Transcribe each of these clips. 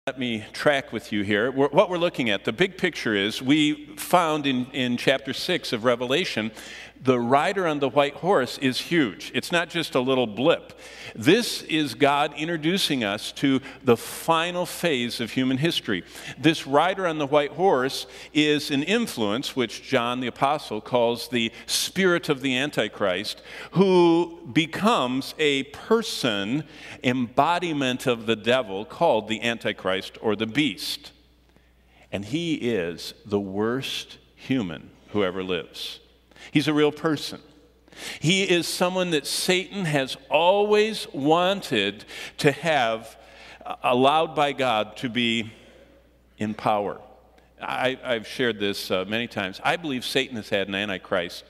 Let me track with you here. What we're looking at, the big picture is we found in chapter 6 of Revelation, the rider on the white horse is huge. It's not just a little blip. This is God introducing us to the final phase of human history. This rider on the white horse is an influence, which John the Apostle calls the spirit of the Antichrist, who becomes a person, embodiment of the devil, called the Antichrist or the beast. And he is the worst human who ever lives. He's a real person. He is someone that Satan has always wanted to have allowed by God to be in power. I've shared this many times. I believe Satan has had an antichrist.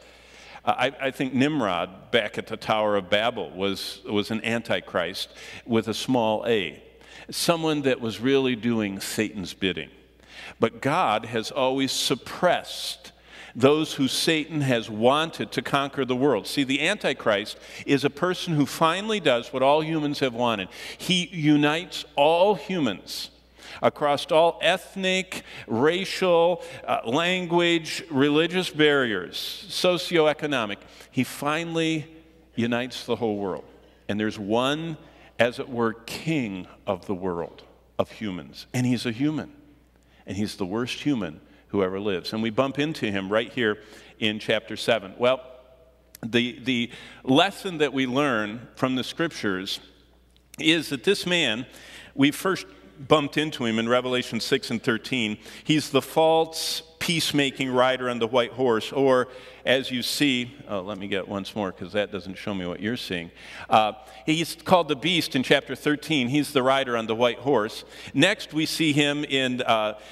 I think Nimrod back at the Tower of Babel was an antichrist with a small a. Someone that was really doing Satan's bidding. But God has always suppressed those who Satan has wanted to conquer the world. See, the Antichrist is a person who finally does what all humans have wanted. He unites all humans across all ethnic, racial, language, religious barriers, socioeconomic. He finally unites the whole world. And there's one, as it were, king of the world, of humans. And he's a human. And he's the worst human who ever lives. And we bump into him right here in chapter 7. Well, the lesson that we learn from the scriptures is that this man, we first bumped into him in Revelation 6 and 13. He's the false peacemaking rider on the white horse, or as you see, let me get once more because that doesn't show me what you're seeing. He's called the beast in chapter 13. He's the rider on the white horse. Next, we see him in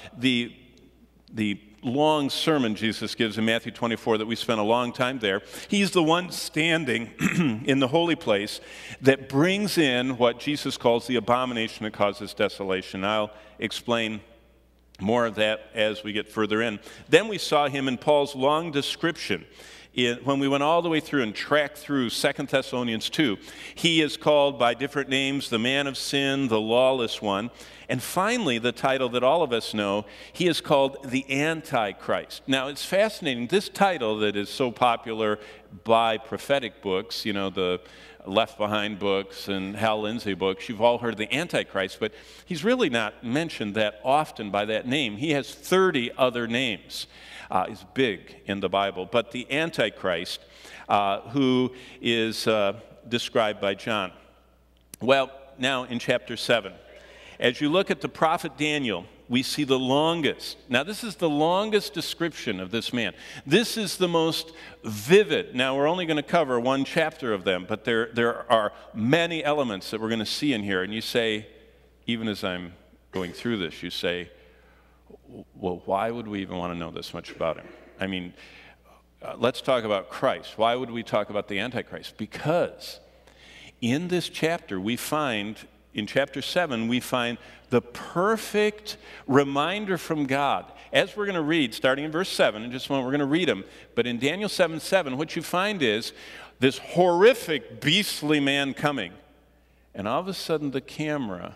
the long sermon Jesus gives in Matthew 24 that we spent a long time there. He's the one standing in the holy place that brings in what Jesus calls the abomination that causes desolation. I'll explain more of that as we get further in. Then we saw him in Paul's long description. When we went all the way through and tracked through 2 Thessalonians 2, he is called by different names, the man of sin, the lawless one. And finally, the title that all of us know, he is called the Antichrist. Now, it's fascinating. This title that is so popular by prophetic books, you know, the Left Behind books and Hal Lindsey books, you've all heard of the Antichrist, but he's really not mentioned that often by that name. He has 30 other names. He's big in the Bible. But the Antichrist, who is described by John. Well, now in chapter 7, as you look at the prophet Daniel, we see the longest. Now, this is the longest description of this man. This is the most vivid. Now, we're only going to cover one chapter of them, but there are many elements that we're going to see in here. And you say, even as I'm going through this, you say, well, why would we even want to know this much about him? I mean, let's talk about Christ. Why would we talk about the Antichrist? Because in this chapter, in chapter 7, we find the perfect reminder from God. As we're going to read, starting in verse 7, in just a moment, we're going to read them. But in Daniel 7:7, what you find is this horrific, beastly man coming. And all of a sudden, the camera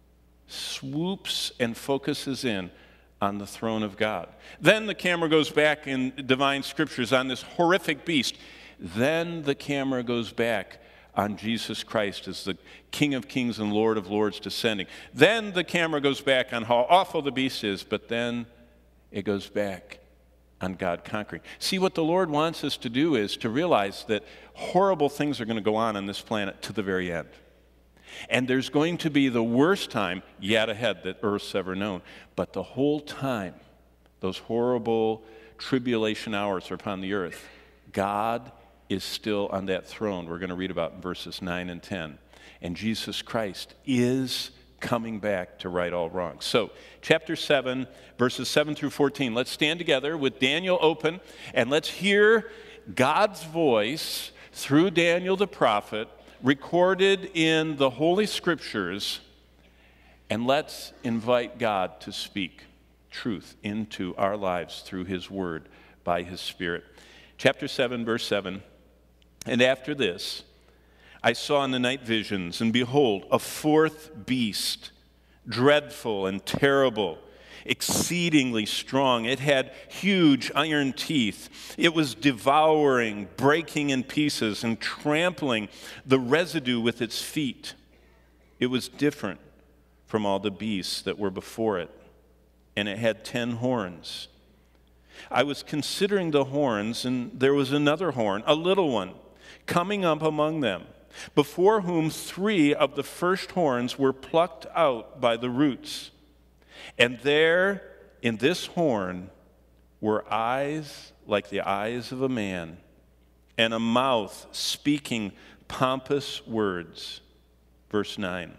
swoops and focuses in on the throne of God. Then the camera goes back in divine scriptures on this horrific beast. Then the camera goes back on Jesus Christ as the King of Kings and Lord of Lords descending. Then the camera goes back on how awful the beast is, but then it goes back on God conquering. See, what the Lord wants us to do is to realize that horrible things are going to go on this planet to the very end. And there's going to be the worst time yet ahead that Earth's ever known. But the whole time, those horrible tribulation hours are upon the earth, God is still on that throne we're going to read about in verses 9 and 10. And Jesus Christ is coming back to right all wrongs. So, chapter 7, verses 7 through 14. Let's stand together with Daniel open, and let's hear God's voice through Daniel the prophet, recorded in the Holy Scriptures, and let's invite God to speak truth into our lives through His Word by His Spirit. Chapter 7, verse 7. And after this, I saw in the night visions, and behold, a fourth beast, dreadful and terrible, exceedingly strong. It had huge iron teeth. It was devouring, breaking in pieces, and trampling the residue with its feet. It was different from all the beasts that were before it, and it had 10 horns. I was considering the horns, and there was another horn, a little one, coming up among them, before whom 3 of the first horns were plucked out by the roots. And there, in this horn, were eyes like the eyes of a man, and a mouth speaking pompous words. Verse 9.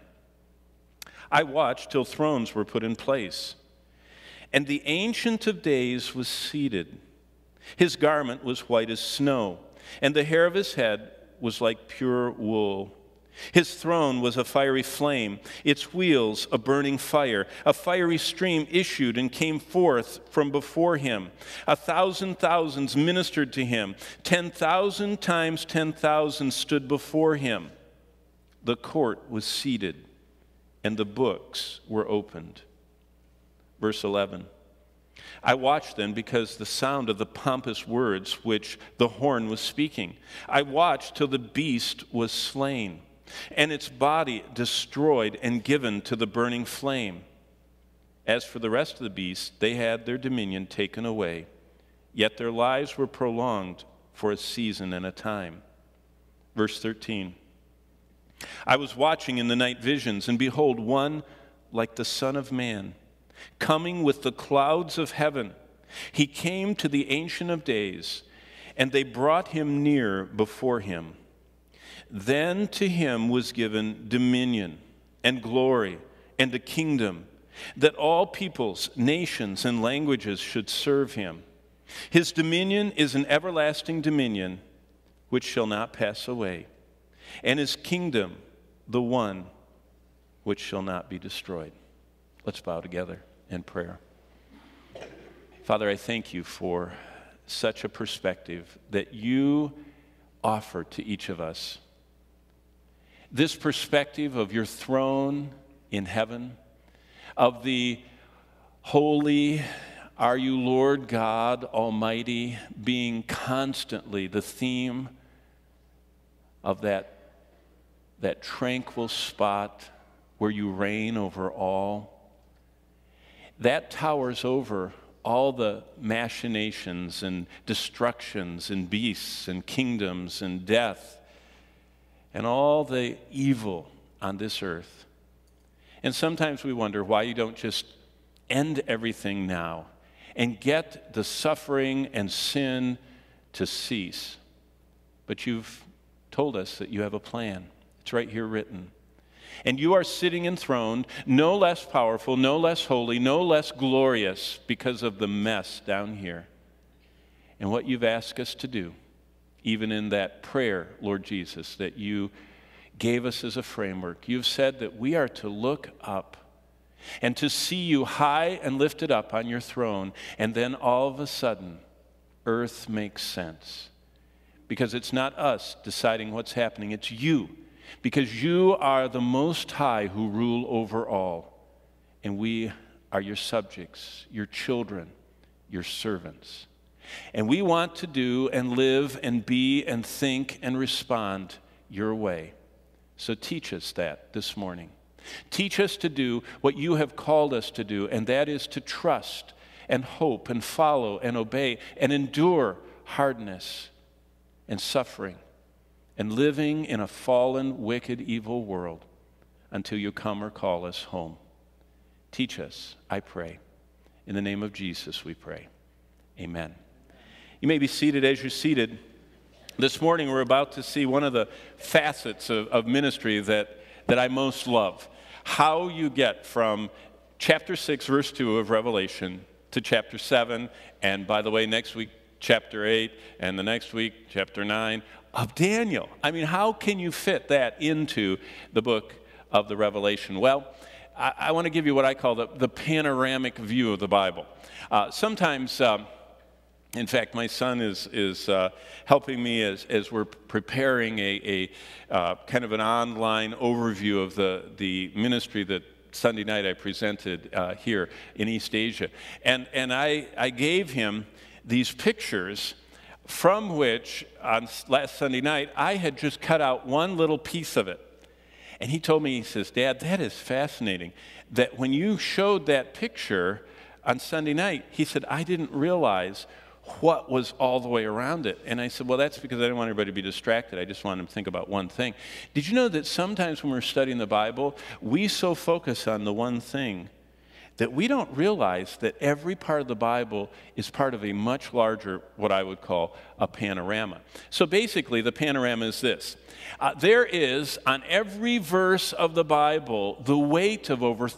I watched till thrones were put in place, and the Ancient of Days was seated. His garment was white as snow, and the hair of his head was like pure wool. His throne was a fiery flame, its wheels a burning fire. A fiery stream issued and came forth from before him. 1,000 thousands ministered to him. 10,000 times 10,000 stood before him. The court was seated, and the books were opened. Verse 11. I watched then because the sound of the pompous words which the horn was speaking. I watched till the beast was slain, and its body destroyed and given to the burning flame. As for the rest of the beasts, they had their dominion taken away, yet their lives were prolonged for a season and a time. Verse 13. I was watching in the night visions, and behold, one like the Son of Man, coming with the clouds of heaven. He came to the Ancient of Days, and they brought him near before him. Then to him was given dominion and glory and a kingdom, that all peoples, nations, and languages should serve him. His dominion is an everlasting dominion which shall not pass away, and his kingdom the one which shall not be destroyed. Let's bow together in prayer. Father, I thank you for such a perspective that you offer to each of us. This perspective of your throne in heaven, of the holy are you, Lord God Almighty, being constantly the theme of that tranquil spot where you reign over all. That towers over all the machinations and destructions and beasts and kingdoms and death and all the evil on this earth. And sometimes we wonder why you don't just end everything now and get the suffering and sin to cease. But you've told us that you have a plan. It's right here written. And you are sitting enthroned, no less powerful, no less holy, no less glorious because of the mess down here. And what you've asked us to do, even in that prayer, Lord Jesus, that you gave us as a framework, you've said that we are to look up and to see you high and lifted up on your throne, and then all of a sudden, earth makes sense. Because it's not us deciding what's happening, it's you. Because you are the Most High who rule over all. And we are your subjects, your children, your servants. And we want to do and live and be and think and respond your way. So teach us that this morning. Teach us to do what you have called us to do, and that is to trust and hope and follow and obey and endure hardness and suffering and living in a fallen, wicked, evil world until you come or call us home. Teach us, I pray. In the name of Jesus we pray. Amen. You may be seated as you're seated. This morning we're about to see one of the facets of ministry that I most love. How you get from chapter 6, verse 2 of Revelation to chapter 7, and by the way, next week, chapter 8, and the next week, chapter 9 of Daniel. I mean, how can you fit that into the book of the Revelation? Well, I want to give you what I call the panoramic view of the Bible. Sometimes, in fact, my son is helping me as we're preparing a kind of an online overview of the ministry Sunday night I presented here in East Asia. And I gave him these pictures from which, on last Sunday night, I had just cut out one little piece of it. And he told me, he says, "Dad, that is fascinating, that when you showed that picture on Sunday night," he said, "I didn't realize what was all the way around it." And I said, "Well, that's because I didn't want everybody to be distracted. I just wanted them to think about one thing." Did you know that sometimes when we're studying the Bible, we so focus on the one thing that we don't realize that every part of the Bible is part of a much larger, what I would call a panorama. So basically, the panorama is this. There is, on every verse of the Bible, the weight of over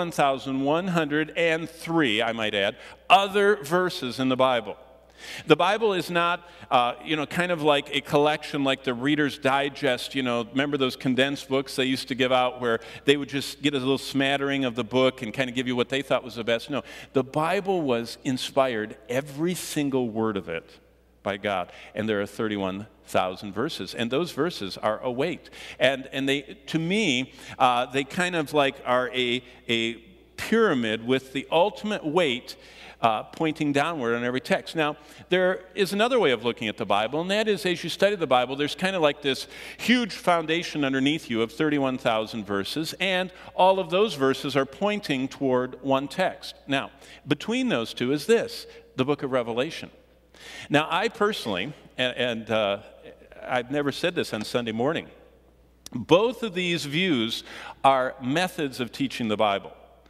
31,103, I might add, other verses in the Bible. The Bible is not, kind of like a collection like the Reader's Digest. Remember those condensed books they used to give out where they would just get a little smattering of the book and kind of give you what they thought was the best? No, the Bible was inspired, every single word of it, by God. And there are 31,000 verses. And those verses are a weight. And they, to me, they kind of like are a pyramid with the ultimate weight pointing downward on every text. Now, there is another way of looking at the Bible, and that is as you study the Bible, there's kind of like this huge foundation underneath you of 31,000 verses, and all of those verses are pointing toward one text. Now, between those two is this, the book of Revelation. Now, I personally, and I've never said this on Sunday morning, both of these views are methods of teaching the Bible.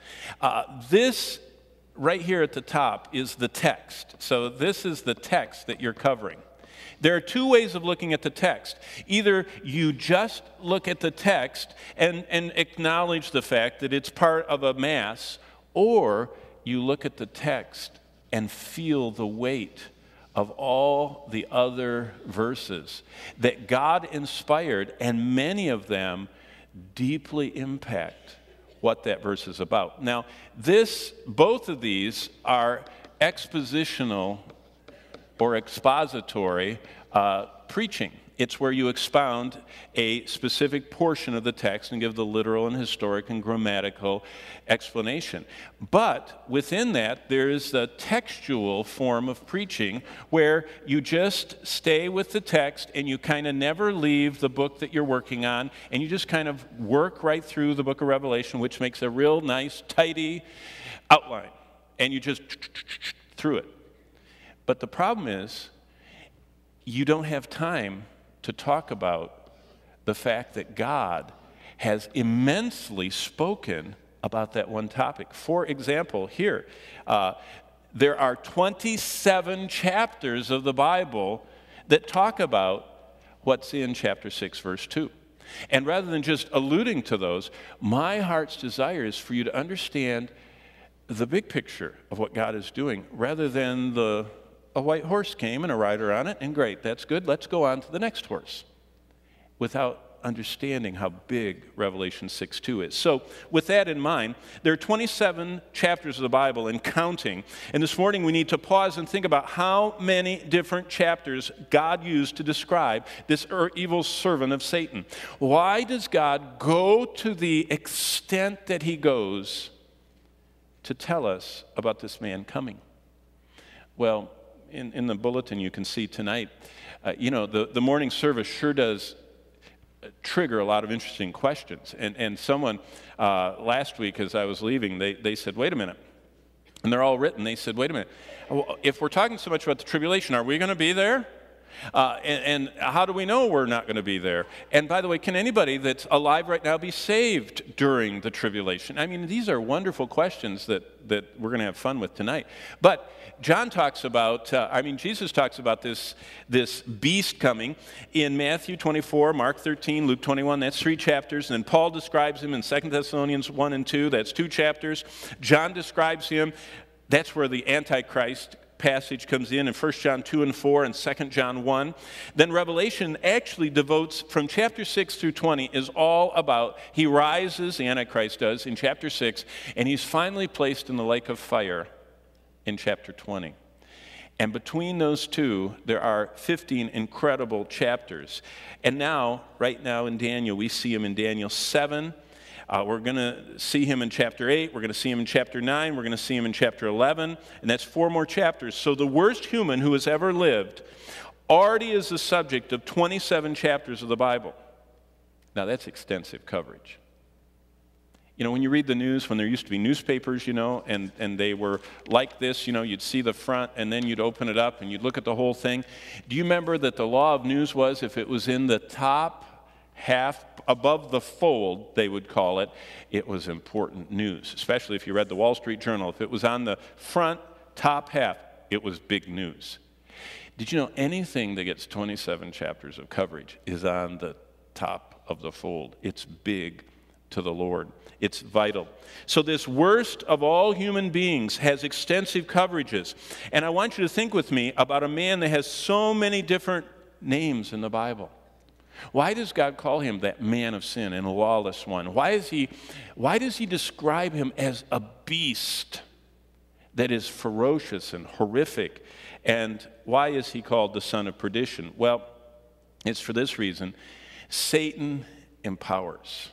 This right here at the top is the text. So this is the text that you're covering. There are two ways of looking at the text. Either you just look at the text and acknowledge the fact that it's part of a mass, or you look at the text and feel the weight of all the other verses that God inspired, and many of them deeply impact what that verse is about. Now, both of these are expositional or expository preaching. It's where you expound a specific portion of the text and give the literal and historic and grammatical explanation. But within that, there is the textual form of preaching where you just stay with the text and you kind of never leave the book that you're working on, and you just kind of work right through the book of Revelation, which makes a real nice, tidy outline. And you just through it. But the problem is, you don't have time to talk about the fact that God has immensely spoken about that one topic. For example, here, there are 27 chapters of the Bible that talk about what's in chapter 6, verse 2. And rather than just alluding to those, my heart's desire is for you to understand the big picture of what God is doing, rather than a white horse came and a rider on it, and great, that's good, let's go on to the next horse, without understanding how big Revelation 6:2 is. So with that in mind, there are 27 chapters of the Bible and counting, and this morning we need to pause and think about how many different chapters God used to describe this evil servant of Satan. Why does God go to the extent that he goes to tell us about this man coming? Well, in the bulletin you can see tonight, the morning service sure does trigger a lot of interesting questions. And someone last week as I was leaving, they said, wait a minute. And they're all written. They said, wait a minute. If we're talking so much about the tribulation, are we going to be there? And how do we know we're not going to be there? And by the way, can anybody that's alive right now be saved during the tribulation? I mean, these are wonderful questions that we're going to have fun with tonight. But John talks about, Jesus talks about this beast coming in Matthew 24, Mark 13, Luke 21. That's 3 chapters. And then Paul describes him in 2 Thessalonians 1 and 2. That's 2 chapters. John describes him. That's where the Antichrist passage comes in 1 John 2 and 4 and 2 John 1. Then Revelation actually devotes, from chapter 6 through 20, is all about, he rises, the Antichrist does, in chapter 6, and he's finally placed in the lake of fire in chapter 20. And between those two, there are 15 incredible chapters. And now, right now in Daniel, we see him in Daniel 7, We're going to see him in chapter 8. We're going to see him in chapter 9. We're going to see him in chapter 11. And that's 4 more chapters. So the worst human who has ever lived already is the subject of 27 chapters of the Bible. Now, that's extensive coverage. You know, when you read the news, when there used to be newspapers, you know, and they were like this, you know, you'd see the front and then you'd open it up and you'd look at the whole thing. Do you remember that the law of news was if it was in the top half, above the fold, they would call it, it was important news, especially if you read the Wall Street Journal. If it was on the front top half, it was big news. Did you know anything that gets 27 chapters of coverage is on the top of the fold? It's big to the Lord. It's vital. So this worst of all human beings has extensive coverages. And I want you to think with me about a man that has so many different names in the Bible. Why does God call him that man of sin and a lawless one? Why does he describe him as a beast that is ferocious and horrific? And why is he called the son of perdition? Well, it's for this reason. Satan empowers.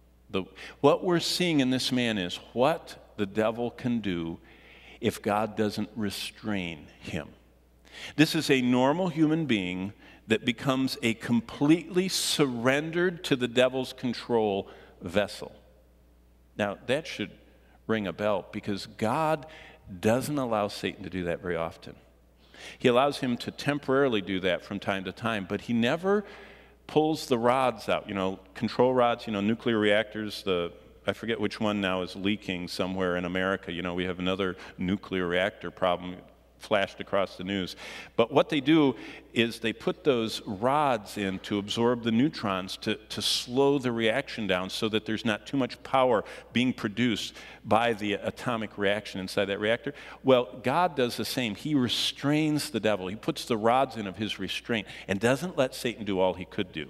What we're seeing in this man is what the devil can do if God doesn't restrain him. This is a normal human being that becomes a completely surrendered to the devil's control vessel. Now, that should ring a bell because God doesn't allow Satan to do that very often. He allows him to temporarily do that from time to time, but he never pulls the rods out, you know, control rods, you know, nuclear reactors. I forget which one now is leaking somewhere in America. You know, we have another nuclear reactor problem flashed across the news. But what they do is they put those rods in to absorb the neutrons to slow the reaction down so that there's not too much power being produced by the atomic reaction inside that reactor. Well, God does the same. He restrains the devil. He puts the rods in of his restraint and doesn't let Satan do all he could do.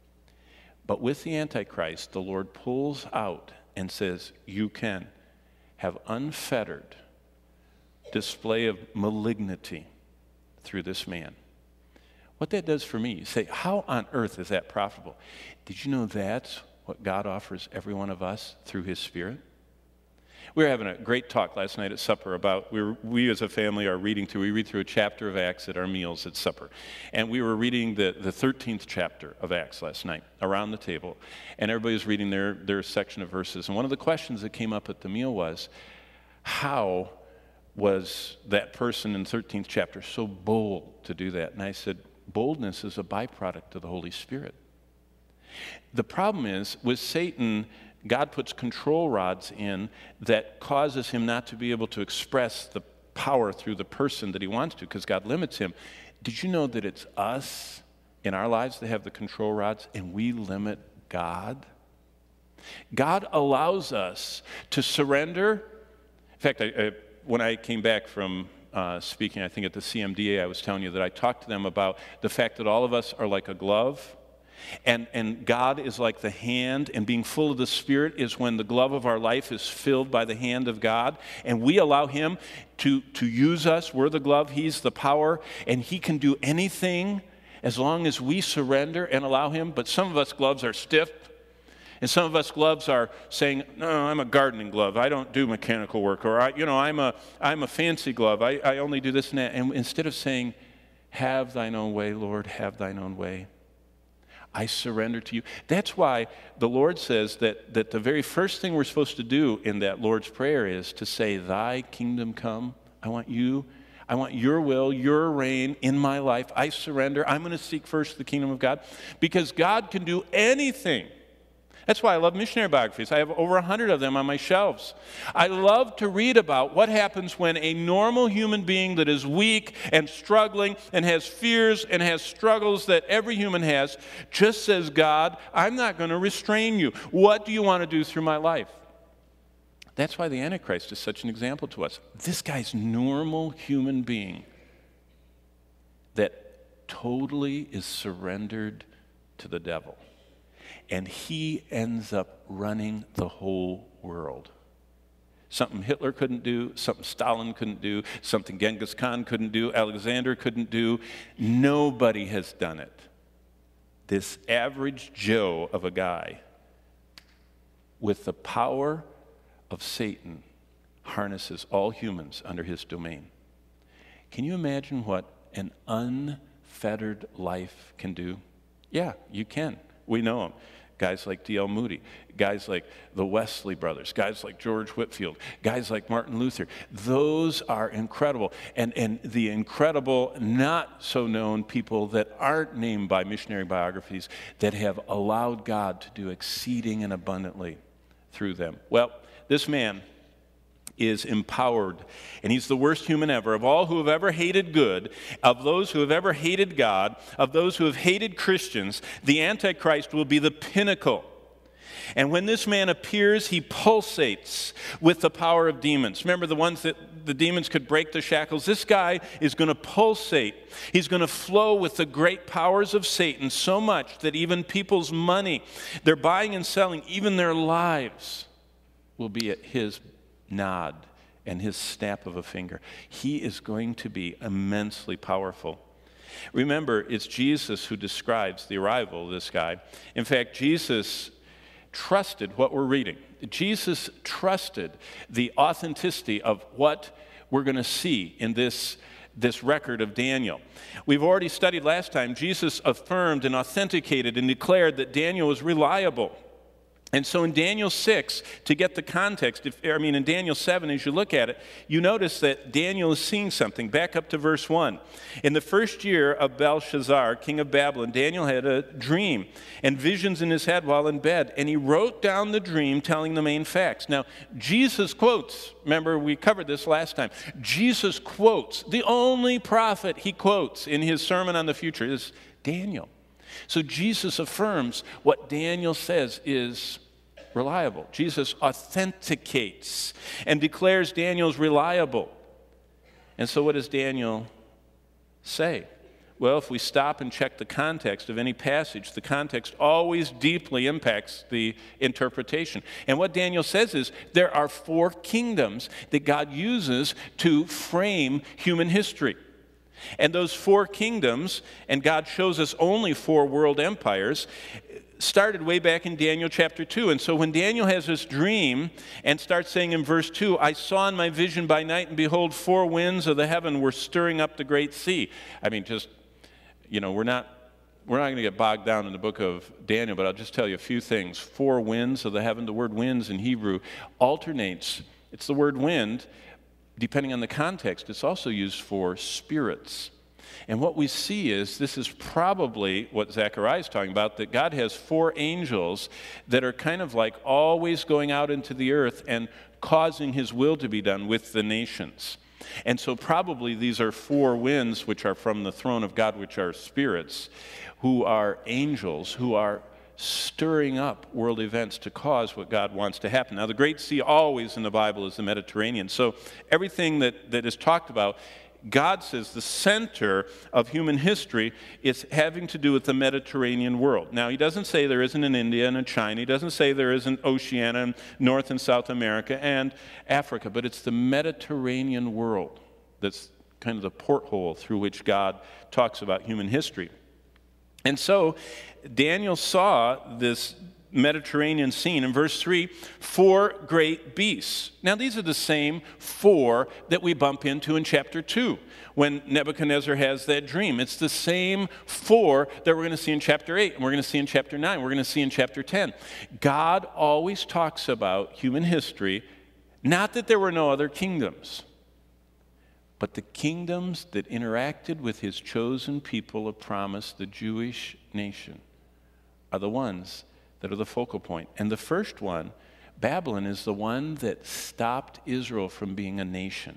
But with the Antichrist, the Lord pulls out and says, you can have unfettered display of malignity through this man. What that does for me, you say, how on earth is that profitable? Did you know that's what God offers every one of us through his Spirit? We were having a great talk last night at supper about, we as a family are read through a chapter of Acts at our meals at supper. And we were reading the 13th chapter of Acts last night around the table. And everybody was reading their section of verses. And one of the questions that came up at the meal was, how was that person in 13th chapter so bold to do that? And I said, boldness is a byproduct of the Holy Spirit. The problem is, with Satan, God puts control rods in that causes him not to be able to express the power through the person that he wants to because God limits him. Did you know that it's us in our lives that have the control rods and we limit God? God allows us to surrender. In fact, when I came back from speaking, I think at the CMDA, I was telling you that I talked to them about the fact that all of us are like a glove, and God is like the hand, and being full of the Spirit is when the glove of our life is filled by the hand of God, and we allow him to use us. We're the glove, he's the power, and he can do anything as long as we surrender and allow him. But some of us gloves are stiff. And some of us gloves are saying, no, I'm a gardening glove. I don't do mechanical work. Or, I'm a fancy glove. I only do this and that. And instead of saying, have thine own way, Lord, have thine own way, I surrender to you. That's why the Lord says that the very first thing we're supposed to do in that Lord's Prayer is to say, thy kingdom come. I want your will, your reign in my life. I surrender. I'm going to seek first the kingdom of God because God can do anything. That's why I love missionary biographies. I have over 100 of them on my shelves. I love to read about what happens when a normal human being that is weak and struggling and has fears and has struggles that every human has just says, God, I'm not going to restrain you. What do you want to do through my life? That's why the Antichrist is such an example to us. This guy's normal human being that totally is surrendered to the devil. And he ends up running the whole world. Something Hitler couldn't do, something Stalin couldn't do, something Genghis Khan couldn't do, Alexander couldn't do. Nobody has done it. This average Joe of a guy with the power of Satan, harnesses all humans under his domain. Can you imagine what an unfettered life can do? Yeah, you can. We know them. Guys like D.L. Moody, guys like the Wesley brothers, guys like George Whitefield, guys like Martin Luther. Those are incredible. And the incredible, not so known people that aren't named by missionary biographies that have allowed God to do exceeding and abundantly through them. Well, this man is empowered, and he's the worst human ever. Of all who have ever hated good, of those who have ever hated God, of those who have hated Christians, the Antichrist will be the pinnacle. And when this man appears, he pulsates with the power of demons. Remember the ones that the demons could break the shackles? This guy is going to pulsate. He's going to flow with the great powers of Satan so much that even people's money, their buying and selling, even their lives will be at his nod and his snap of a finger. He is going to be immensely powerful. Remember, it's Jesus who describes the arrival of this guy. In fact, Jesus trusted what we're reading. Jesus trusted the authenticity of what we're going to see in this record of Daniel. We've already studied last time, Jesus affirmed and authenticated and declared that Daniel was reliable. And so in Daniel 6, to get the context, in Daniel 7, as you look at it, you notice that Daniel is seeing something. Back up to verse 1. In the first year of Belshazzar, king of Babylon, Daniel had a dream and visions in his head while in bed. And he wrote down the dream, telling the main facts. Now, Jesus quotes, remember we covered this last time, Jesus quotes, the only prophet he quotes in his sermon on the future is Daniel. So Jesus affirms what Daniel says is reliable. Jesus authenticates and declares Daniel's reliable. And so what does Daniel say? Well, if we stop and check the context of any passage, the context always deeply impacts the interpretation. And what Daniel says is there are 4 kingdoms that God uses to frame human history. And those 4 kingdoms, and God shows us only 4 world empires, started way back in Daniel chapter 2. And so when Daniel has this dream and starts saying in verse 2, I saw in my vision by night, and behold, 4 winds of the heaven were stirring up the great sea. We're not going to get bogged down in the book of Daniel, but I'll just tell you a few things. 4 winds of the heaven, the word winds in Hebrew alternates. It's the word wind. Depending on the context, it's also used for spirits. And what we see is, this is probably what Zechariah is talking about, that God has 4 angels that are kind of like always going out into the earth and causing his will to be done with the nations. And so probably these are 4 winds which are from the throne of God, which are spirits, who are angels, who are stirring up world events to cause what God wants to happen. Now, the Great Sea always in the Bible is the Mediterranean. So everything that is talked about, God says the center of human history is having to do with the Mediterranean world. Now, he doesn't say there isn't an India and a China. He doesn't say there isn't Oceania and North and South America and Africa. But it's the Mediterranean world that's kind of the porthole through which God talks about human history. And so Daniel saw this Mediterranean scene. In verse 3, 4 great beasts. Now these are the same 4 that we bump into in chapter 2 when Nebuchadnezzar has that dream. It's the same 4 that we're going to see in chapter 8, and we're going to see in chapter 9, we're going to see in chapter 10. God always talks about human history, not that there were no other kingdoms, but the kingdoms that interacted with his chosen people of promise, the Jewish nation, are the ones that are the focal point. And the first one, Babylon, is the one that stopped Israel from being a nation.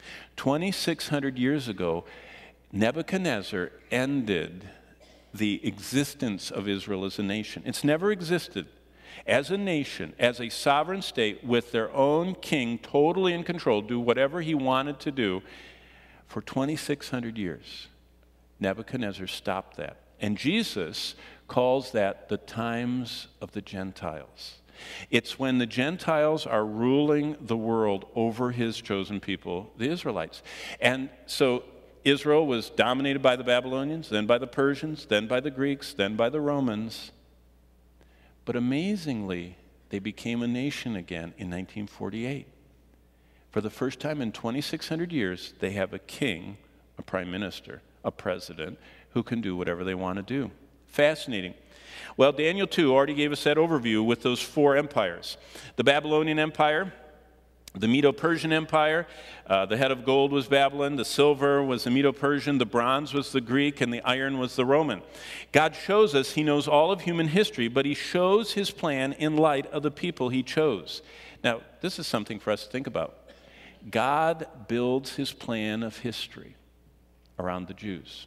2,600 years ago, Nebuchadnezzar ended the existence of Israel as a nation. It's never existed as a nation, as a sovereign state with their own king totally in control, do whatever he wanted to do. For 2,600 years, Nebuchadnezzar stopped that. And Jesus calls that the times of the Gentiles. It's when the Gentiles are ruling the world over his chosen people, the Israelites. And so Israel was dominated by the Babylonians, then by the Persians, then by the Greeks, then by the Romans. But amazingly, they became a nation again in 1948. For the first time in 2,600 years, they have a king, a prime minister, a president, who can do whatever they want to do. Fascinating. Well, Daniel 2 already gave us that overview with those 4 empires. The Babylonian Empire, the Medo-Persian Empire, the head of gold was Babylon, the silver was the Medo-Persian, the bronze was the Greek, and the iron was the Roman. God shows us he knows all of human history, but he shows his plan in light of the people he chose. Now, this is something for us to think about. God builds his plan of history around the Jews.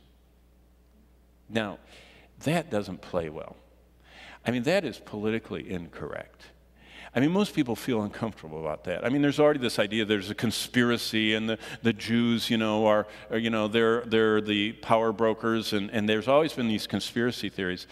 Now, that doesn't play well. I mean, that is politically incorrect. I mean, most people feel uncomfortable about that. I mean, there's already this idea there's a conspiracy, and the Jews, are they're the power brokers, and there's always been these conspiracy theories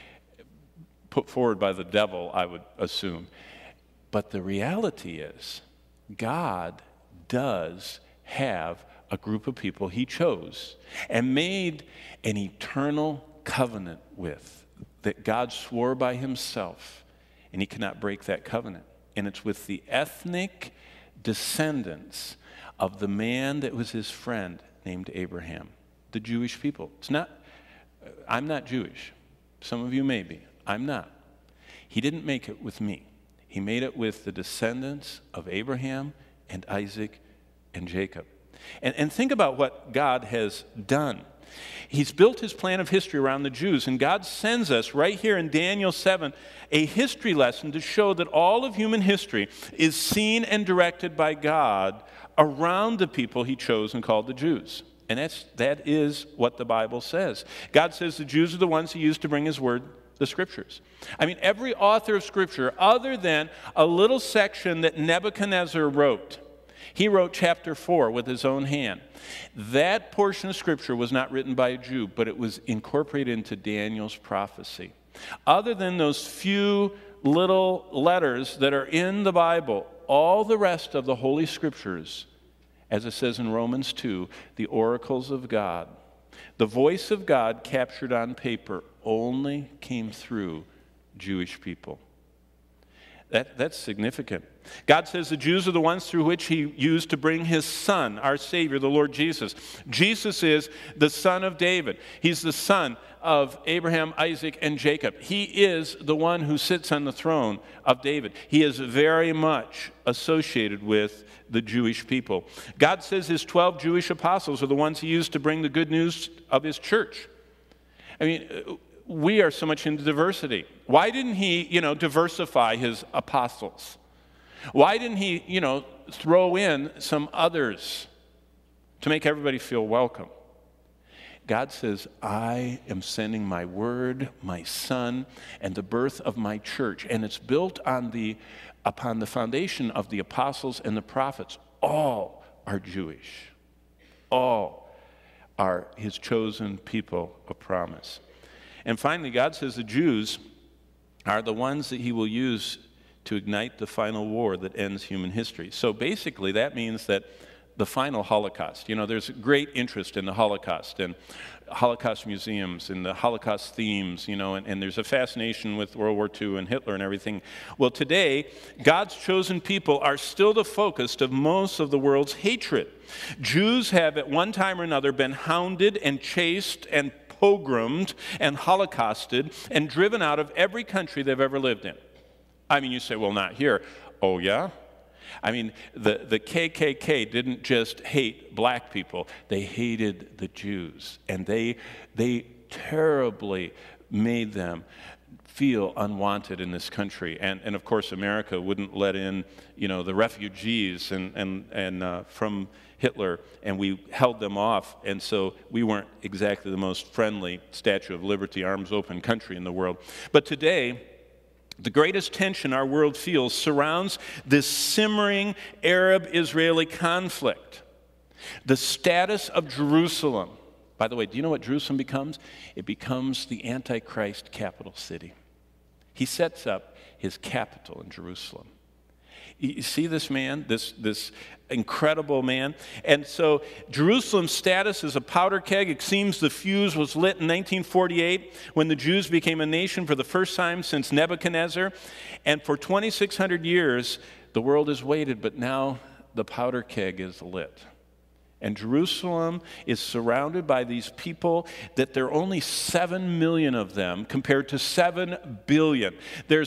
put forward by the devil, I would assume. But the reality is, God does have a group of people he chose and made an eternal covenant with, that God swore by himself, and he cannot break that covenant. And it's with the ethnic descendants of the man that was his friend named Abraham, the Jewish people. I'm not Jewish. Some of you may be. I'm not. He didn't make it with me. He made it with the descendants of Abraham and Isaac and Jacob. And think about what God has done. He's built his plan of history around the Jews, and God sends us right here in Daniel 7 a history lesson to show that all of human history is seen and directed by God around the people he chose and called the Jews. And that is what the Bible says. God says the Jews are the ones he used to bring his word, the Scriptures. I mean, every author of Scripture, other than a little section that Nebuchadnezzar wrote, he wrote chapter 4 with his own hand. That portion of Scripture was not written by a Jew, but it was incorporated into Daniel's prophecy. Other than those few little letters that are in the Bible, all the rest of the Holy Scriptures, as it says in Romans 2, the oracles of God, the voice of God captured on paper, only came through Jewish people. That's significant. God says the Jews are the ones through which he used to bring his son, our Savior, the Lord Jesus. Jesus is the son of David. He's the son of Abraham, Isaac, and Jacob. He is the one who sits on the throne of David. He is very much associated with the Jewish people. God says his 12 Jewish apostles are the ones he used to bring the good news of his church. I mean, we are so much into diversity. Why didn't he, diversify his apostles? Why didn't he, throw in some others to make everybody feel welcome? God says, I am sending my word, my son, and the birth of my church. And it's built upon the foundation of the apostles and the prophets. All are Jewish. All are his chosen people of promise. And finally, God says the Jews are the ones that he will use to ignite the final war that ends human history. So basically, that means that the final Holocaust, there's great interest in the Holocaust and Holocaust museums and the Holocaust themes, and there's a fascination with World War II and Hitler and everything. Well, today, God's chosen people are still the focus of most of the world's hatred. Jews have at one time or another been hounded and chased and pogromed and holocausted and driven out of every country they've ever lived in. I mean, you say, well, not here. Oh, yeah? I mean, the KKK didn't just hate black people. They hated the Jews. And they terribly made them feel unwanted in this country. And of course, America wouldn't let in, the refugees and from Hitler, and we held them off, and so we weren't exactly the most friendly Statue of Liberty, arms open country in the world. But today, the greatest tension our world feels surrounds this simmering Arab-Israeli conflict. The status of Jerusalem. By the way, do you know what Jerusalem becomes? It becomes the Antichrist capital city. He sets up his capital in Jerusalem. You see this man, this incredible man? And so Jerusalem's status as a powder keg, it seems the fuse was lit in 1948 when the Jews became a nation for the first time since Nebuchadnezzar. And for 2,600 years, the world has waited, but now the powder keg is lit. And Jerusalem is surrounded by these people that there are only 7 million of them compared to 7 billion. There's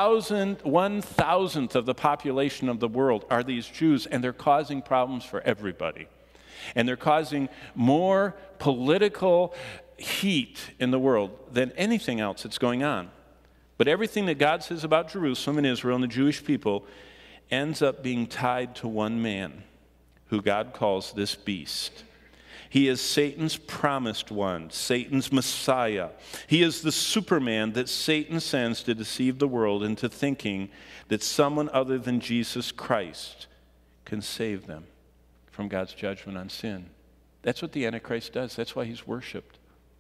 1,000th of the population of the world are these Jews, and they're causing problems for everybody. And they're causing more political heat in the world than anything else that's going on. But everything that God says about Jerusalem and Israel and the Jewish people ends up being tied to one man, who God calls this beast. He is Satan's promised one, Satan's Messiah. He is the Superman that Satan sends to deceive the world into thinking that someone other than Jesus Christ can save them from God's judgment on sin. That's what the Antichrist does. That's why he's worshipped.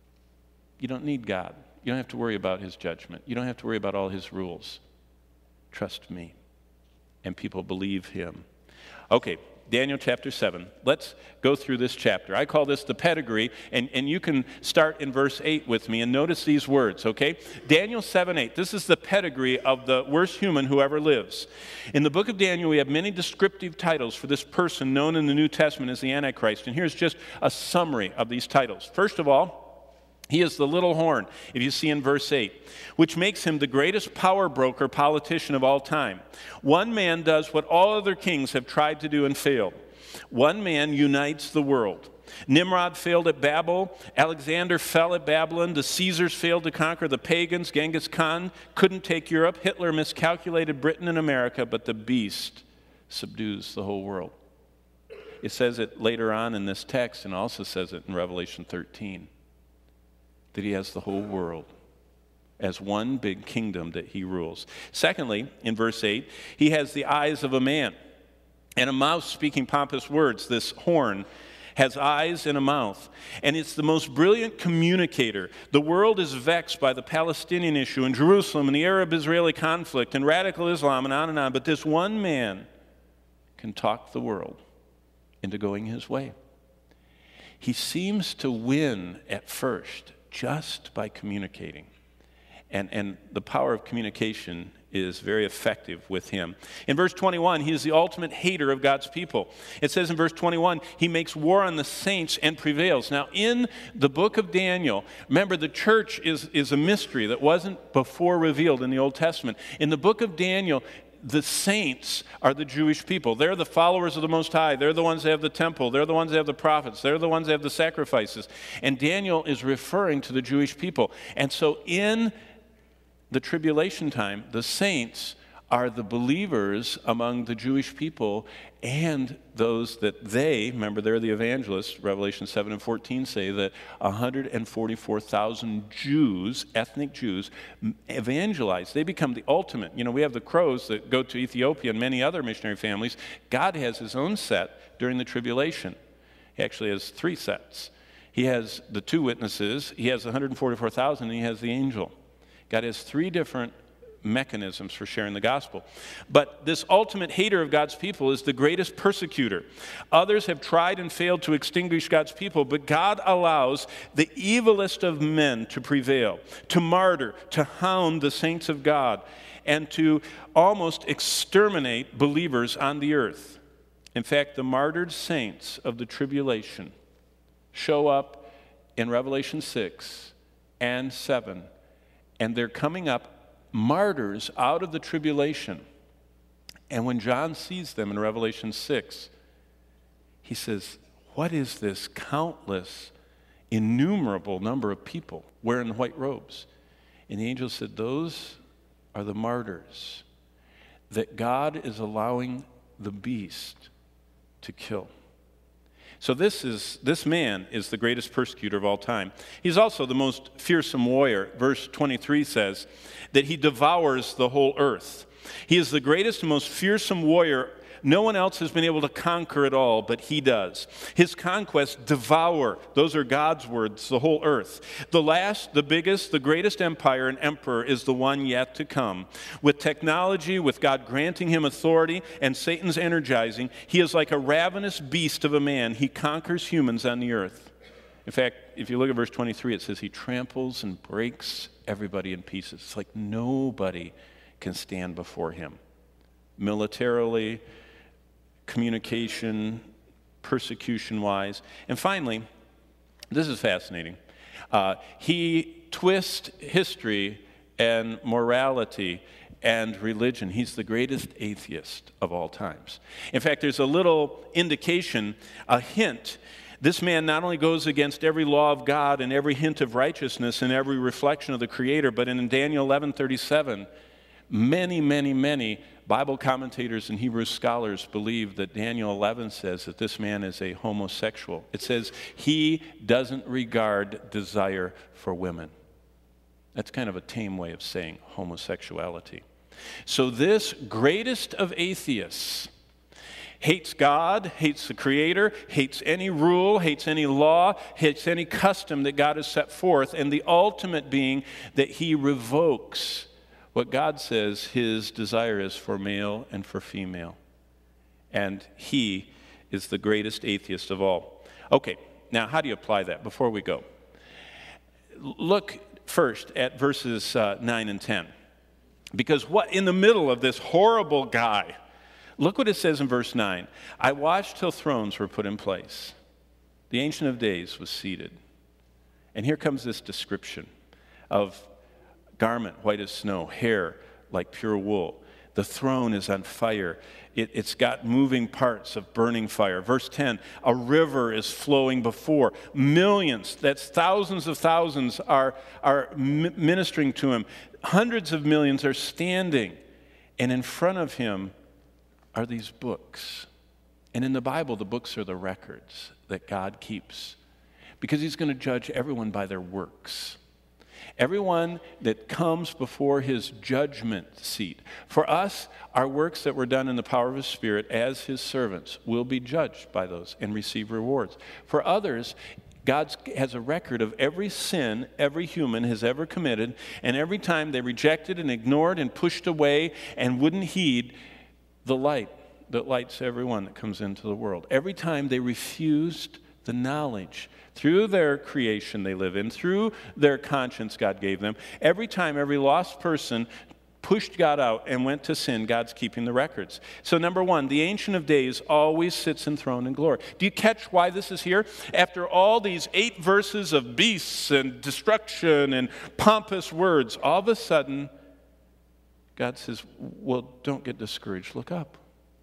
You don't need God. You don't have to worry about his judgment. You don't have to worry about all his rules. Trust me. And people believe him. Okay. Daniel chapter 7. Let's go through this chapter. I call this the pedigree, and you can start in verse 8 with me and notice these words, okay? Daniel 7:8. This is the pedigree of the worst human who ever lives. In the book of Daniel, we have many descriptive titles for this person known in the New Testament as the Antichrist, and here's just a summary of these titles. First of all, he is the little horn, if you see in verse 8, which makes him the greatest power broker politician of all time. One man does what all other kings have tried to do and failed. One man unites the world. Nimrod failed at Babel. Alexander fell at Babylon. The Caesars failed to conquer the pagans. Genghis Khan couldn't take Europe. Hitler miscalculated Britain and America, but the beast subdues the whole world. It says it later on in this text and also says it in Revelation 13. That he has the whole world as one big kingdom that he rules. Secondly, in verse 8, he has the eyes of a man and a mouth speaking pompous words. This horn has eyes and a mouth, and it's the most brilliant communicator. The world is vexed by the Palestinian issue in Jerusalem and the Arab-Israeli conflict and radical Islam and on, but this one man can talk the world into going his way. He seems to win at first just by communicating. And the power of communication is very effective with him. In verse 21, he is the ultimate hater of God's people. It says in verse 21, he makes war on the saints and prevails. Now, in the book of Daniel, remember the church is a mystery that wasn't before revealed in the Old Testament. In the book of Daniel, the saints are the Jewish people. They're the followers of the Most High. They're the ones that have the temple. They're the ones that have the prophets. They're the ones that have the sacrifices. And Daniel is referring to the Jewish people. And so in the tribulation time, the saints are the believers among the Jewish people and those that remember they're the evangelists, Revelation 7 and 14 say that 144,000 Jews, ethnic Jews, evangelize. They become the ultimate. You know, we have the crows that go to Ethiopia and many other missionary families. God has his own set during the tribulation. He actually has 3 sets. He has the 2 witnesses, he has 144,000, and he has the angel. God has 3 different mechanisms for sharing the gospel. But this ultimate hater of God's people is the greatest persecutor. Others have tried and failed to extinguish God's people, but God allows the evilest of men to prevail, to martyr, to hound the saints of God, and to almost exterminate believers on the earth. In fact, the martyred saints of the tribulation show up in Revelation 6 and 7, and they're coming up martyrs out of the tribulation. And when John sees them in Revelation 6, he says, what is this countless, innumerable number of people wearing white robes? And the angel said, those are the martyrs that God is allowing the beast to kill. So this man is the greatest persecutor of all time. He's also the most fearsome warrior. Verse 23 says that he devours the whole earth. He is the greatest and most fearsome warrior No one else has been able to conquer it all, but he does. His conquests devour, those are God's words, the whole earth. The last, the biggest, the greatest empire and emperor is the one yet to come. With technology, with God granting him authority and Satan's energizing, he is like a ravenous beast of a man. He conquers humans on the earth. In fact, if you look at verse 23, it says he tramples and breaks everybody in pieces. It's like nobody can stand before him. Militarily, communication, persecution-wise. And finally, this is fascinating. He twists history and morality and religion. He's the greatest atheist of all times. In fact, there's a little indication, a hint. This man not only goes against every law of God and every hint of righteousness and every reflection of the Creator, but in Daniel 11:37, many Bible commentators and Hebrew scholars believe that Daniel 11 says that this man is a homosexual. It says he doesn't regard desire for women. That's kind of a tame way of saying homosexuality. So this greatest of atheists hates God, hates the Creator, hates any rule, hates any law, hates any custom that God has set forth, and the ultimate being that he revokes what God says his desire is for male and for female. And he is the greatest atheist of all. Okay, now how do you apply that before we go? Look first at verses 9 and 10. Because what in the middle of this horrible guy, look what it says in verse 9. I watched till thrones were put in place. The Ancient of Days was seated. And here comes this description of garment white as snow, hair like pure wool. The throne is on fire. It's got moving parts of burning fire. Verse 10, a river is flowing before. Millions, that's thousands of thousands, are ministering to him. Hundreds of millions are standing. And in front of him are these books. And in the Bible, the books are the records that God keeps, because he's going to judge everyone by their works. Everyone that comes before his judgment seat. For us, our works that were done in the power of his Spirit as his servants will be judged by those and receive rewards. For others, God has a record of every sin every human has ever committed, and every time they rejected and ignored and pushed away and wouldn't heed the light that lights everyone that comes into the world. Every time they refused the knowledge through their creation they live in, through their conscience God gave them. Every time every lost person pushed God out and went to sin, God's keeping the records. So number one, the Ancient of Days always sits enthroned in glory. Do you catch why this is here? After all these 8 verses of beasts and destruction and pompous words, all of a sudden, God says, well, don't get discouraged. Look up.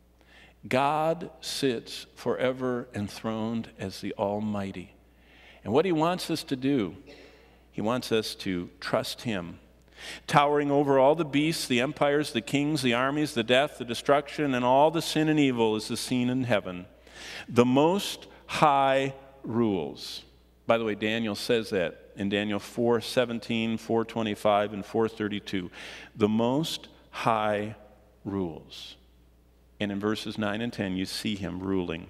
God sits forever enthroned as the Almighty. And what he wants us to do, he wants us to trust him. Towering over all the beasts, the empires, the kings, the armies, the death, the destruction, and all the sin and evil is the scene in heaven. The Most High rules. By the way, Daniel says that in Daniel 4:17, 4:25, and 4:32. The Most High rules. And in verses 9 and 10, you see him ruling.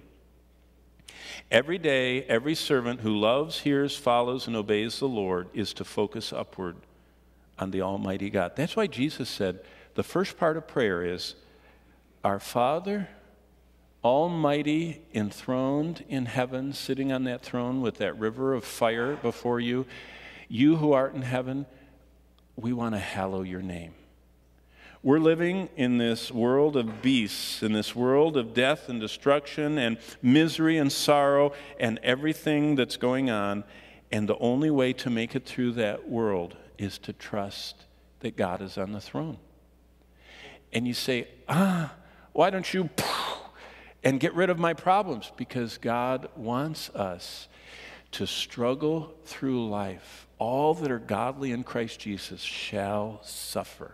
Every day, every servant who loves, hears, follows, and obeys the Lord is to focus upward on the Almighty God. That's why Jesus said the first part of prayer is, Our Father, Almighty, enthroned in heaven, sitting on that throne with that river of fire before you, you who art in heaven, we want to hallow your name. We're living in this world of beasts, in this world of death and destruction and misery and sorrow and everything that's going on. And the only way to make it through that world is to trust that God is on the throne. And you say, why don't you and get rid of my problems? Because God wants us to struggle through life. All that are godly in Christ Jesus shall suffer.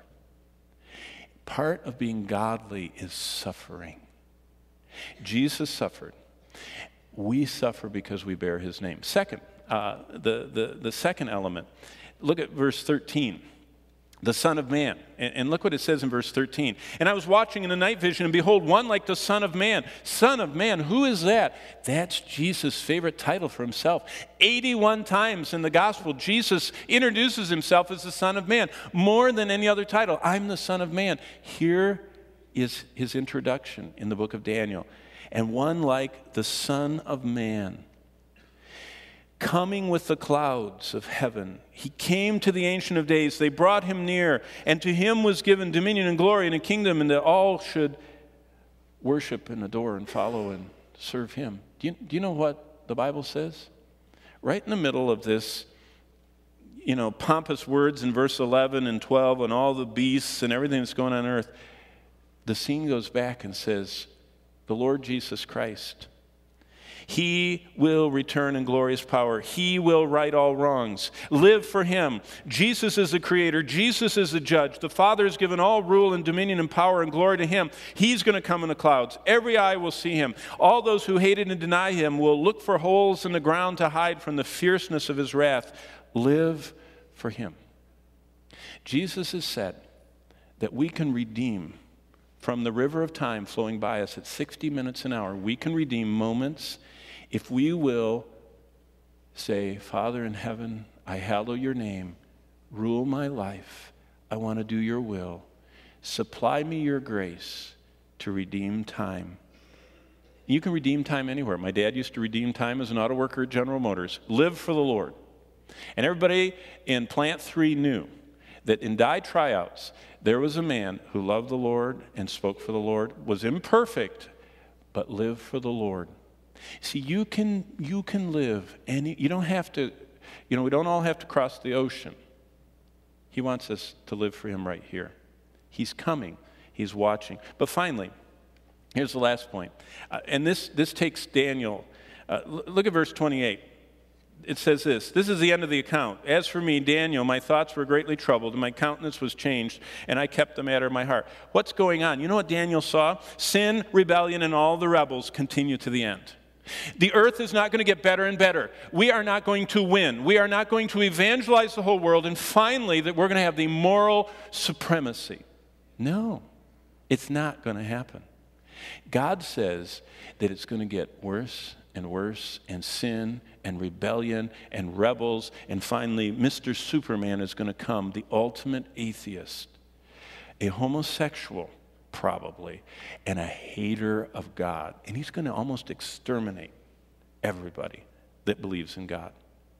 Part of being godly is suffering. Jesus suffered. We suffer because we bear his name. Second, the second element. Look at verse 13. the Son of Man. And look what it says in verse 13. And I was watching in the night vision, and behold, one like the Son of Man. Son of Man, who is that? That's Jesus' favorite title for himself. 81 times in the gospel, Jesus introduces himself as the Son of Man, more than any other title. I'm the Son of Man. Here is his introduction in the book of Daniel. And one like the Son of Man, coming with the clouds of heaven. He came to the Ancient of Days. They brought him near, and to him was given dominion and glory and a kingdom, and that all should worship and adore and follow and serve him. Do you know what the Bible says? Right in the middle of this, pompous words in verse 11 and 12 and all the beasts and everything that's going on earth, the scene goes back and says, the Lord Jesus Christ, he will return in glorious power. He will right all wrongs. Live for him. Jesus is the creator. Jesus is the judge. The Father has given all rule and dominion and power and glory to him. He's going to come in the clouds. Every eye will see him. All those who hated and deny him will look for holes in the ground to hide from the fierceness of his wrath. Live for him. Jesus has said that we can redeem from the river of time flowing by us at 60 minutes an hour. We can redeem moments if we will say, Father in heaven, I hallow your name. Rule my life. I want to do your will. Supply me your grace to redeem time. You can redeem time anywhere. My dad used to redeem time as an auto worker at General Motors. Live for the Lord. And everybody in Plant 3 knew that in die tryouts, there was a man who loved the Lord and spoke for the Lord, was imperfect, but lived for the Lord. See, you can live, and you don't have to, we don't all have to cross the ocean. He wants us to live for him right here. He's coming. He's watching. But finally, here's the last point. And this takes Daniel. Look at verse 28. It says this is the end of the account. As for me, Daniel, my thoughts were greatly troubled, and my countenance was changed, and I kept the matter in my heart. What's going on? You know what Daniel saw? Sin, rebellion, and all the rebels continue to the end. The earth is not going to get better and better. We are not going to win. We are not going to evangelize the whole world, and finally that we're going to have the moral supremacy. No, it's not going to happen. God says that it's going to get worse and worse, and sin and rebellion and rebels, and finally Mr. Superman is going to come, the ultimate atheist, a homosexual probably, and a hater of God. And he's going to almost exterminate everybody that believes in God.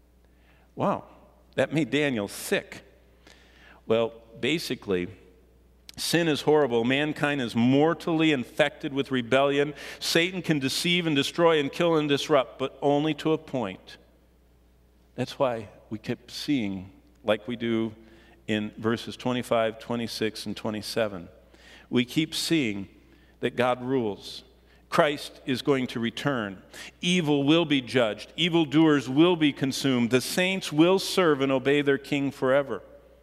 Wow, that made Daniel sick. Well, basically, sin is horrible. Mankind is mortally infected with rebellion. Satan can deceive and destroy and kill and disrupt, but only to a point. That's why we kept seeing, like we do in verses 25, 26, and 27. We keep seeing that God rules. Christ is going to return. Evil will be judged. Evildoers will be consumed. The saints will serve and obey their King forever.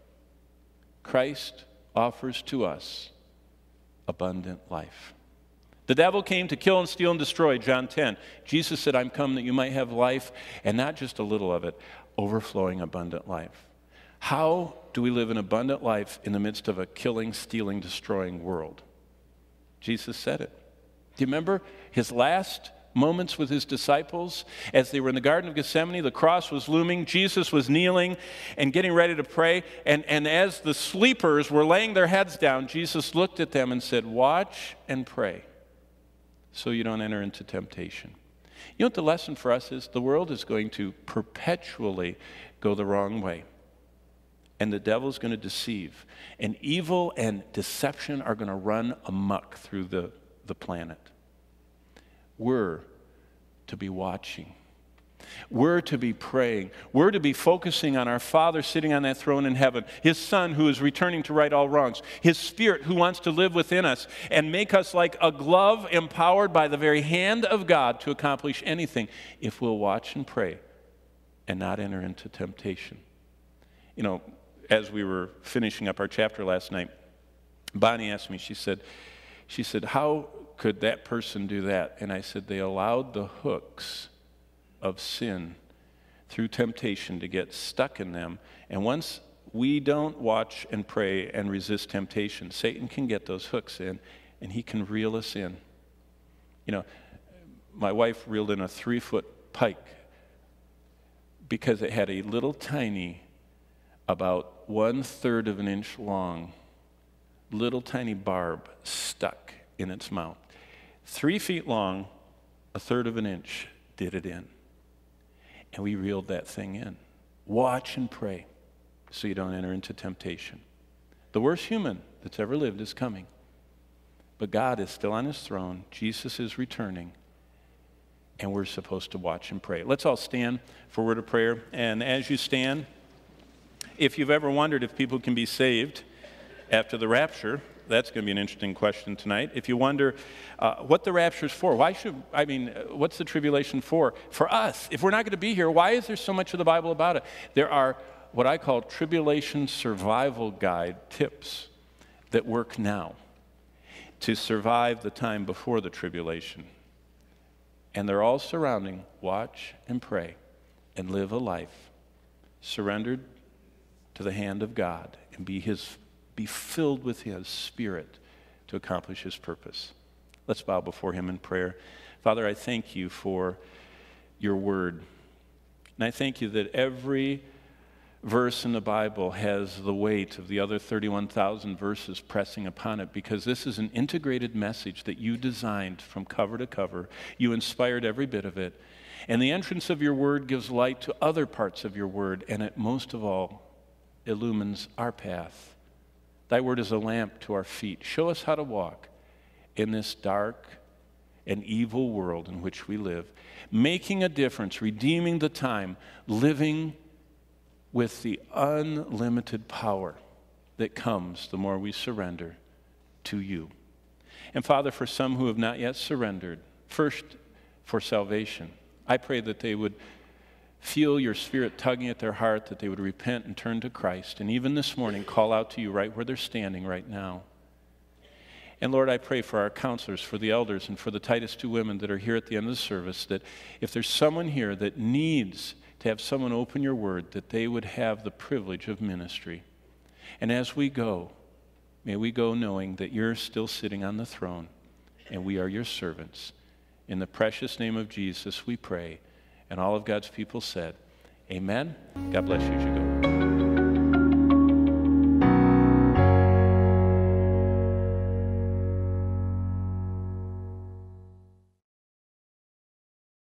Christ offers to us abundant life. The devil came to kill and steal and destroy, John 10. Jesus said, I'm come that you might have life, and not just a little of it, overflowing abundant life. How do we live an abundant life in the midst of a killing, stealing, destroying world? Jesus said it. Do you remember his last moments with his disciples as they were in the Garden of Gethsemane? The cross was looming. Jesus was kneeling and getting ready to pray. And as the sleepers were laying their heads down, Jesus looked at them and said, watch and pray so you don't enter into temptation. You know what the lesson for us is? The world is going to perpetually go the wrong way. And the devil's going to deceive. And evil and deception are going to run amok through the planet. We're to be watching. We're to be praying. We're to be focusing on our Father sitting on that throne in heaven, his Son who is returning to right all wrongs, his Spirit who wants to live within us and make us like a glove empowered by the very hand of God to accomplish anything if we'll watch and pray and not enter into temptation. You know, as we were finishing up our chapter last night, Bonnie asked me, she said, how could that person do that? And I said, they allowed the hooks of sin through temptation to get stuck in them. And once we don't watch and pray and resist temptation, Satan can get those hooks in, and he can reel us in. You know, my wife reeled in a 3-foot pike because it had a little tiny, about 1/3 of an inch long, little tiny barb stuck in its mouth. 3 feet long, 1/3 of an inch did it in. And we reeled that thing in. Watch and pray so you don't enter into temptation. The worst human that's ever lived is coming. But God is still on his throne. Jesus is returning. And we're supposed to watch and pray. Let's all stand for a word of prayer. And as you stand, if you've ever wondered if people can be saved after the rapture, that's going to be an interesting question tonight. If you wonder what the rapture is for, what's the tribulation for? For us, if we're not going to be here, why is there so much of the Bible about it? There are what I call tribulation survival guide tips that work now to survive the time before the tribulation. And they're all surrounding watch and pray and live a life surrendered to the hand of God and be filled with his Spirit to accomplish his purpose. Let's bow before him in prayer. Father, I thank you for your word. And I thank you that every verse in the Bible has the weight of the other 31,000 verses pressing upon it, because this is an integrated message that you designed from cover to cover. You inspired every bit of it. And the entrance of your word gives light to other parts of your word, and it most of all illumines our path. Thy word is a lamp to our feet. Show us how to walk in this dark and evil world in which we live, making a difference, redeeming the time, living with the unlimited power that comes the more we surrender to you. And Father, for some who have not yet surrendered, first for salvation, I pray that they would feel your Spirit tugging at their heart, that they would repent and turn to Christ, and even this morning call out to you right where they're standing right now. And Lord, I pray for our counselors, for the elders, and for the Titus 2 women that are here at the end of the service, that if there's someone here that needs to have someone open your word, that they would have the privilege of ministry. And as we go, may we go knowing that you're still sitting on the throne, and we are your servants. In the precious name of Jesus, we pray. And all of God's people said, amen. God bless you as you go.